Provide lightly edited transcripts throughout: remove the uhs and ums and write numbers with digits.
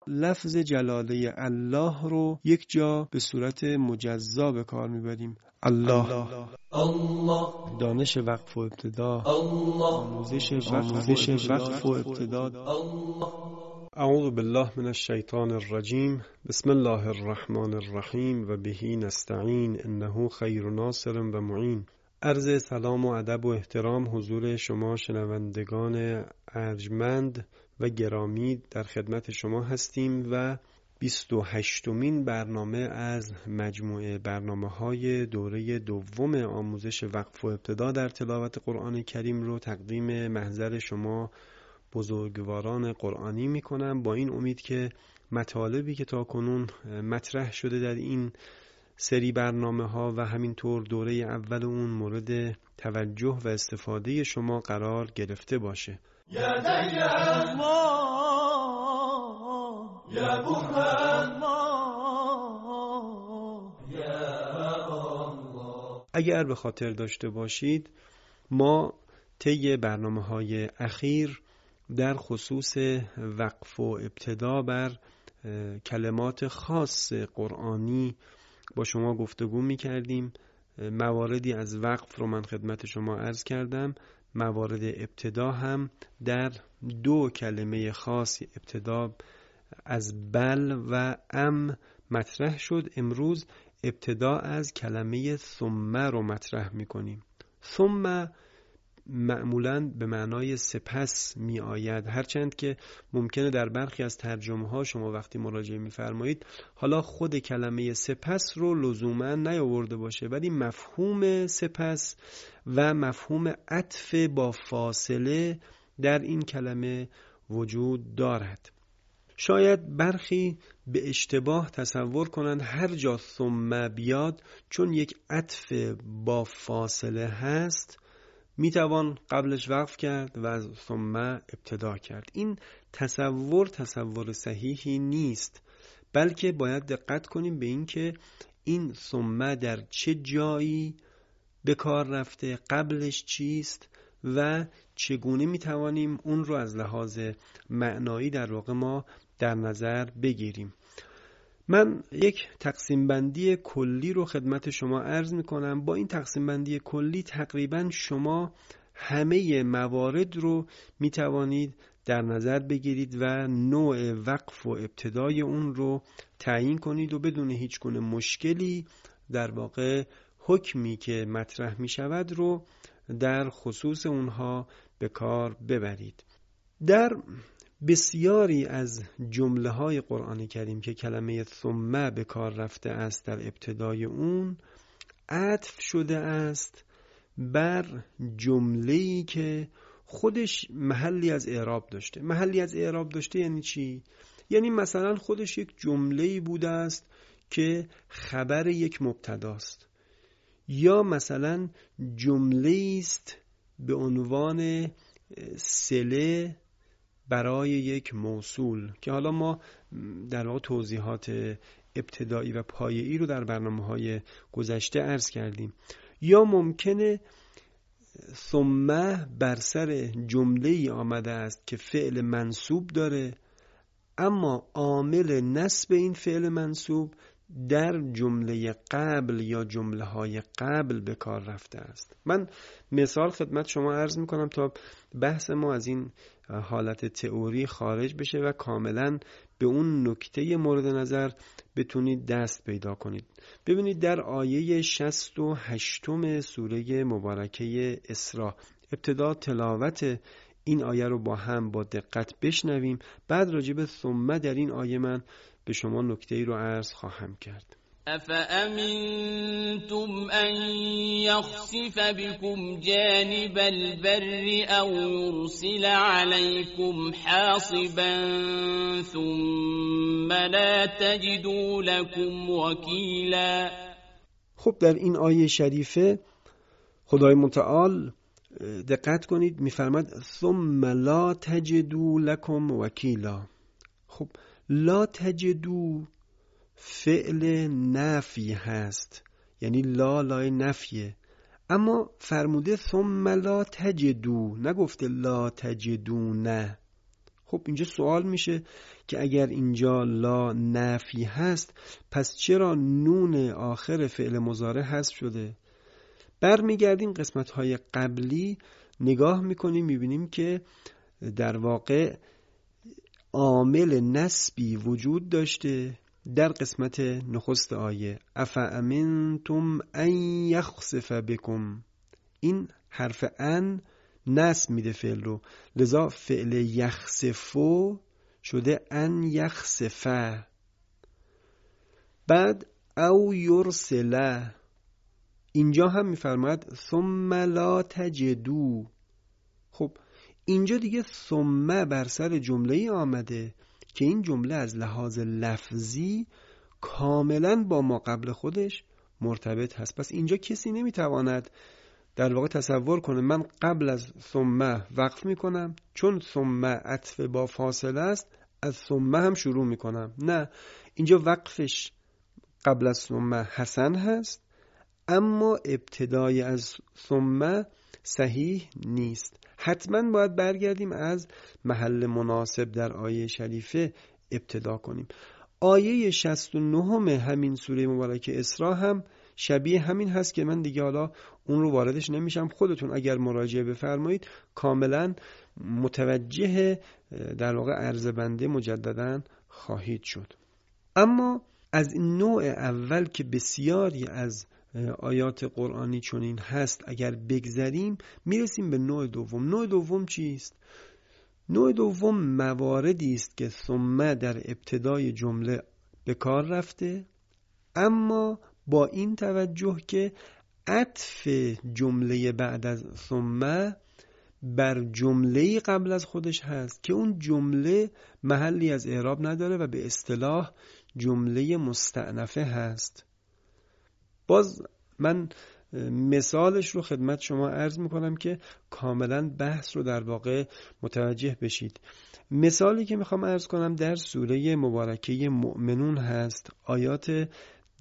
لفظ جلاله الله رو یک جا به صورت مجزا به کار میبریم. الله، دانش وقف و ابتدا، آموزش وقف و ابتدا. اعوذ بالله من الشیطان الرجیم. بسم الله الرحمن الرحیم و بهی نستعین انه خیر ناصر و معین. عرض سلام و ادب و احترام حضور شما شنوندگان ارجمند و گرامی در خدمت شما هستیم و 28مین برنامه از مجموعه برنامه‌های دوره دوم آموزش وقف و ابتدا در تلاوت قرآن کریم رو تقدیم محضر شما بزرگواران قرآنی میکنم، با این امید که مطالبی که تا کنون مطرح شده در این سری برنامه ها و همینطور دوره اول اون مورد توجه و استفاده شما قرار گرفته باشه. یا الله یا برهان یا الله. اگر به خاطر داشته باشید ما طی برنامه‌های اخیر در خصوص وقف و ابتدا بر کلمات خاص قرآنی با شما گفتگو می کردیم. مواردی از وقف رو من خدمت شما عرض کردم. موارد ابتدا هم در دو کلمه خاص ابتدا از بل و ام مطرح شد. امروز ابتدا از کلمه ثم رو مطرح می کنیم. ثم معمولاً به معنای سپس می آید، هرچند که ممکنه در برخی از ترجمه ها شما وقتی مراجعه می فرمایید حالا خود کلمه سپس رو لزوماً نیاورده باشه، ولی مفهوم سپس و مفهوم عطف با فاصله در این کلمه وجود دارد. شاید برخی به اشتباه تصور کنند هر جا ثم بیاد چون یک عطف با فاصله هست میتوان قبلش وقف کرد و از ثم ابتدا کرد. این تصور صحیحی نیست، بلکه باید دقت کنیم به این که این ثم در چه جایی به کار رفته، قبلش چیست و چگونه میتوانیم اون رو از لحاظ معنایی در واقع ما در نظر بگیریم. من یک تقسیم بندی کلی رو خدمت شما عرض می کنم. با این تقسیم بندی کلی تقریبا شما همه موارد رو می توانید در نظر بگیرید و نوع وقف و ابتدای اون رو تعیین کنید و بدون هیچ گونه مشکلی در واقع حکمی که مطرح می شود رو در خصوص اونها به کار ببرید. در بسیاری از جمله های قرآن کریم که کلمه ثم به کار رفته است در ابتدای اون عطف شده است بر جمله‌ای که خودش محلی از اعراب داشته. محلی از اعراب داشته یعنی چی؟ یعنی مثلا خودش یک جمله‌ای بوده است که خبر یک مبتداست، یا مثلا جمله‌ای است به عنوان صله برای یک موصول که حالا ما در واقع توضیحات ابتدایی و پایه‌ای رو در برنامه‌های گذشته عرض کردیم. یا ممکنه ثم بر سر جمله‌ای آمده است که فعل منصوب داره، اما عامل نصب این فعل منصوب در جمله قبل یا جمله‌های قبل به کار رفته است. من مثال خدمت شما عرض می‌کنم تا بحث ما از این حالت تئوری خارج بشه و کاملاً به اون نکته مورد نظر بتونید دست پیدا کنید. ببینید در آیه 68 سوره مبارکه اسراء، ابتدا تلاوت این آیه رو با هم با دقت بشنویم، بعد راجع به ثم در این آیه من به شما نکته‌ای رو عرض خواهم کرد. أفأمنتم أن يخسف بكم جانب البر أو يرسل عليكم حاصبا ثم لا تجدوا لكم وكيلا. خب در این آیه شریفه خدای متعال دقت کنید میفرماد ثم لا تجدوا لكم وکیلا. خب لا تجدوا فعل نفی هست، یعنی لای نفیه، اما فرموده ثم لا تجدو، نگفته لا تجدو نه. خب اینجا سوال میشه که اگر اینجا لا نفی هست پس چرا نون آخر فعل مضارع حذف شده؟ برمیگردیم قسمت‌های قبلی نگاه میکنیم میبینیم که در واقع عامل نسبی وجود داشته در قسمت نخست آیه افامنتم ان یخسف بکم. این حرف ان نسب میده فعل رو، لذا فعل یخسفو شده ان یخسفه. بعد او یرسله، اینجا هم میفرماید ثم لا تجدو. خب اینجا دیگه ثم بر سر جمله آمده که این جمله از لحاظ لفظی کاملا با ما قبل خودش مرتبط هست. پس اینجا کسی نمیتواند در واقع تصور کنه من قبل از ثم وقف میکنم چون ثم عطف با فاصله است از ثم هم شروع میکنم. نه، اینجا وقفش قبل از ثم حسن هست اما ابتدای از ثم صحیح نیست. حتما باید برگردیم از محل مناسب در آیه شریفه ابتدا کنیم. آیه 69 همین سوره مبارکه اسراء هم شبیه همین هست که من دیگه حالا اون رو واردش نمیشم، خودتون اگر مراجعه بفرمایید کاملا متوجه در واقع عرض بنده مجددا خواهید شد. اما از نوع اول که بسیاری از آیات قرآنی چنین هست اگر بگذریم میرسیم به نوع دوم. نوع دوم چیست؟ نوع دوم مواردی است که ثم در ابتدای جمله به کار رفته اما با این توجه که عطف جمله بعد از ثم بر جمله قبل از خودش هست که اون جمله محلی از اعراب نداره و به اصطلاح جمله مستأنفه هست. باز من مثالش رو خدمت شما عرض میکنم که کاملا بحث رو در واقع متوجه بشید. مثالی که میخوام عرض کنم در سوره مبارکه مؤمنون هست، آیات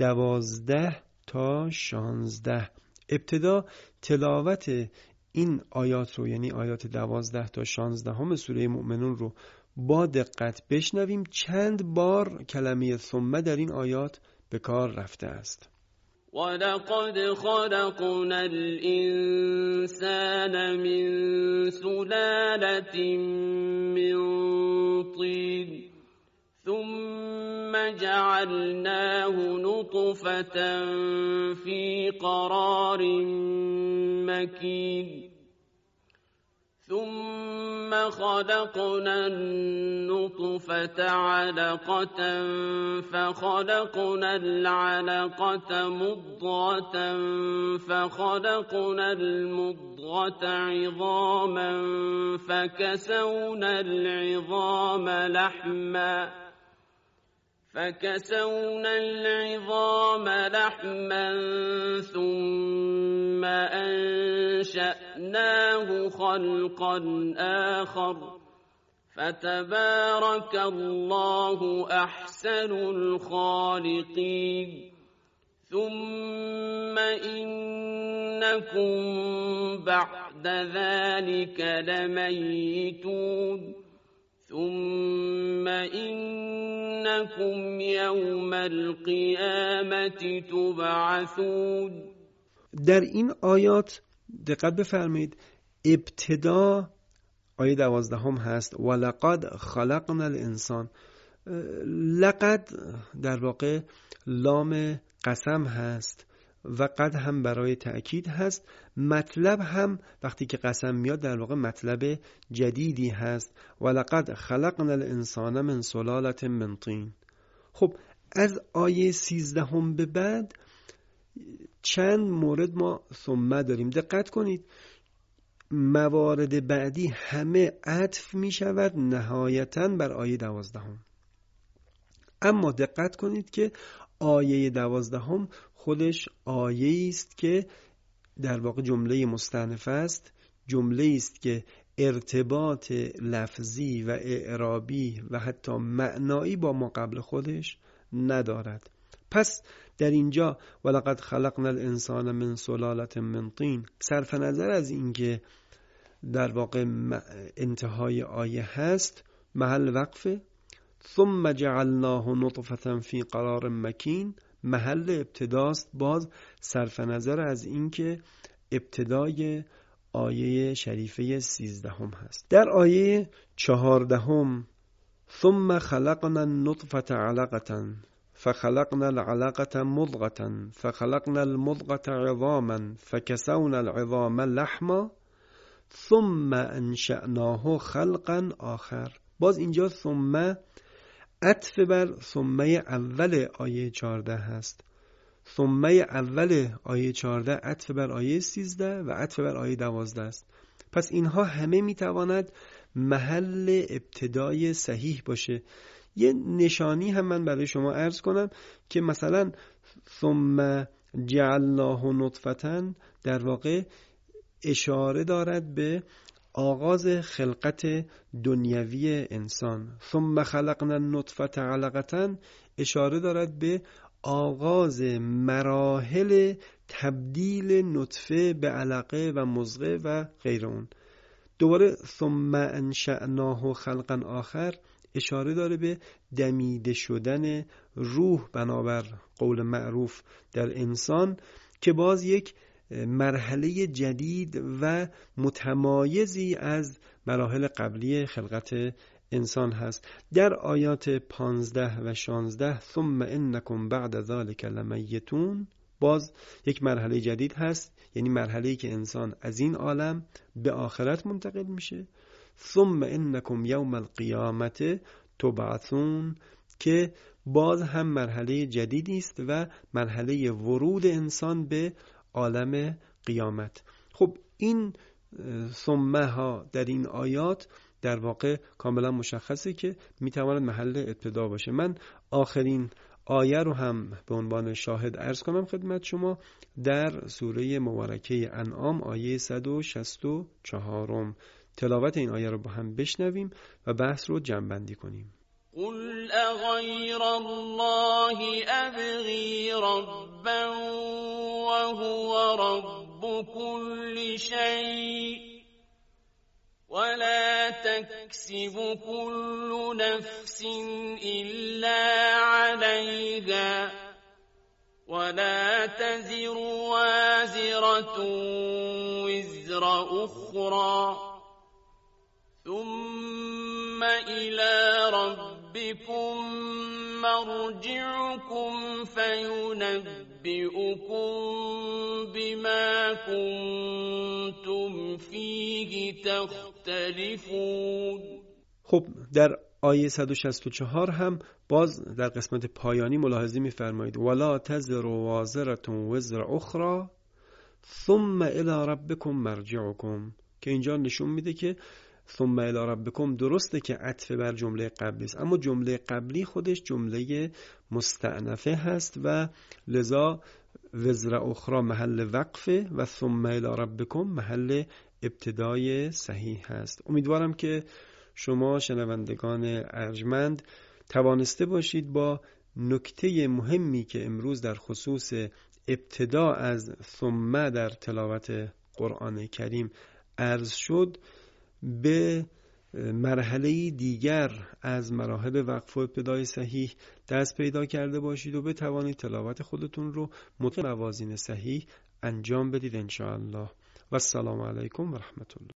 12 تا 16. ابتدا تلاوت این آیات رو یعنی آیات 12 تا 16 هم سوره مؤمنون رو با دقت بشنویم. چند بار کلمه ثم در این آیات به کار رفته است. وَلَقَدْ خَلَقْنَا الْإِنسَانَ مِنْ سُلَالَةٍ مِنْ طِينٍ ثُمَّ جَعَلْنَاهُ نُطْفَةً فِي قَرَارٍ مَكِينٍ ثُمَّ خَلَقْنَا النُّطْفَةَ عَلَقَةً فَخَلَقْنَا الْعَلَقَةَ مُضْغَةً فَخَلَقْنَا الْمُضْغَةَ عِظَامًا فَكَسَوْنَا الْعِظَامَ لَحْمًا ثُمَّ أَنشَأْنَاهُ خَلْقًا آخَرَ فَتَبَارَكَ اللَّهُ أَحْسَنُ الْخَالِقِينَ ثُمَّ إِنَّكُمْ بَعْدَ ذَلِكَ لَمَيِّتُونَ ثُمَّ إِنَّكُمْ يَوْمَ الْقِيَامَةِ تُبْعَثُونَ. در این آیات دقت بفرمایید، ابتدا آیه 12 هست وَلَقَدْ خَلَقْنَا الْإِنسان. لقد در واقع لام قسم هست و قد هم برای تأکید هست. مطلب هم وقتی که قسم میاد در واقع مطلب جدیدی هست. وَلَقَدْ خَلَقْنَا الْإِنسَانَ مِنْ سُلَالَةٍ مِنْ طِينٍ. خب از آیه 13 به بعد چند مورد ما ثم داریم. دقت کنید موارد بعدی همه عطف می شود نهایتاً بر آیه 12. اما دقت کنید که آیه 12 خودش آیه است که در واقع جمله مستأنفه است، جمله است که ارتباط لفظی و اعرابی و حتی معنایی با ما قبل خودش ندارد. پس در اینجا ولقد خلقنا الانسان من سلالة من طین، صرف نظر از اینکه در واقع انتهای آیه هست، محل وقفه. ثم جعلناه نطفة فی قرار مکین محل ابتداست، باز صرف نظر از اینکه ابتدای آیه شریفه 13 هست. در آیه 14 ثم خلقنا النطفة علقة فخلقنا العلقة مضغة فخلقنا المضغة عظاما فكسونا العظام لحما ثم انشأناه خلقا آخر. باز اینجا ثم عطف بر ثمه اول آیه 14 هست. ثمه اول آیه 14 عطف بر آیه 13 و عطف بر آیه 12 است. پس اینها همه میتواند محل ابتدای صحیح باشه. یه نشانی هم من برای شما عرض کنم که مثلا ثم جعلناه نطفة در واقع اشاره دارد به آغاز خلقت دنیوی انسان. ثم خلقنا النطفة علقة اشاره دارد به آغاز مراحل تبدیل نطفه به علقه و مضغه و غیر اون. دوباره ثم انشأناه خلقا آخر اشاره داره به دمیده شدن روح بنابر قول معروف در انسان که باز یک مرحله جدید و متمایزی از مراحل قبلی خلقت انسان هست. در آیات 15 و 16 ثم انکم بعد ذلک لمیتون باز یک مرحله جدید هست، یعنی مرحله‌ای که انسان از این عالم به آخرت منتقل میشه. ثم انکم یوم القیامت تبعثون که باز هم مرحله جدیدی است و مرحله ورود انسان به عالم قیامت. خب این ثمه ها در این آیات در واقع کاملا مشخصه که میتواند محل ابتدا باشه. من آخرین آیه رو هم به عنوان شاهد عرض کنم خدمت شما. در سوره مبارکه انعام آیه 164 تلاوت این آیه رو با هم بشنویم و بحث رو جمع‌بندی کنیم. قل اغیر الله ابغی ربا وهو رب كل شيء ولا تكسب كل نفس إلا عليها ولا تزر وازرة وزر أخرى ثم إلى ربكم مرجعكم فينبئكم بما كنتم فيه تختلفون. خب در آیه 164 هم باز در قسمت پایانی ملاحظه می‌فرمایید ولا تزر وازرة وزر اخرى ثم الى ربكم مرجعكم که اینجا نشون میده که ثم الی ربکم درسته که عطف بر جمله قبلی است، اما جمله قبلی خودش جمله مستأنفه هست و لذا وزر اخرى محل وقفه و ثم الی ربکم محل ابتدای صحیح هست. امیدوارم که شما شنوندگان ارجمند توانسته باشید با نکته مهمی که امروز در خصوص ابتدا از ثم در تلاوت قرآن کریم عرض شد به مرحله دیگر از مراحل وقف و ابتدای صحیح دست پیدا کرده باشید و بتوانید تلاوت خودتون رو مطابق موازین صحیح انجام بدید ان شاء الله. و السلام علیکم و رحمت الله.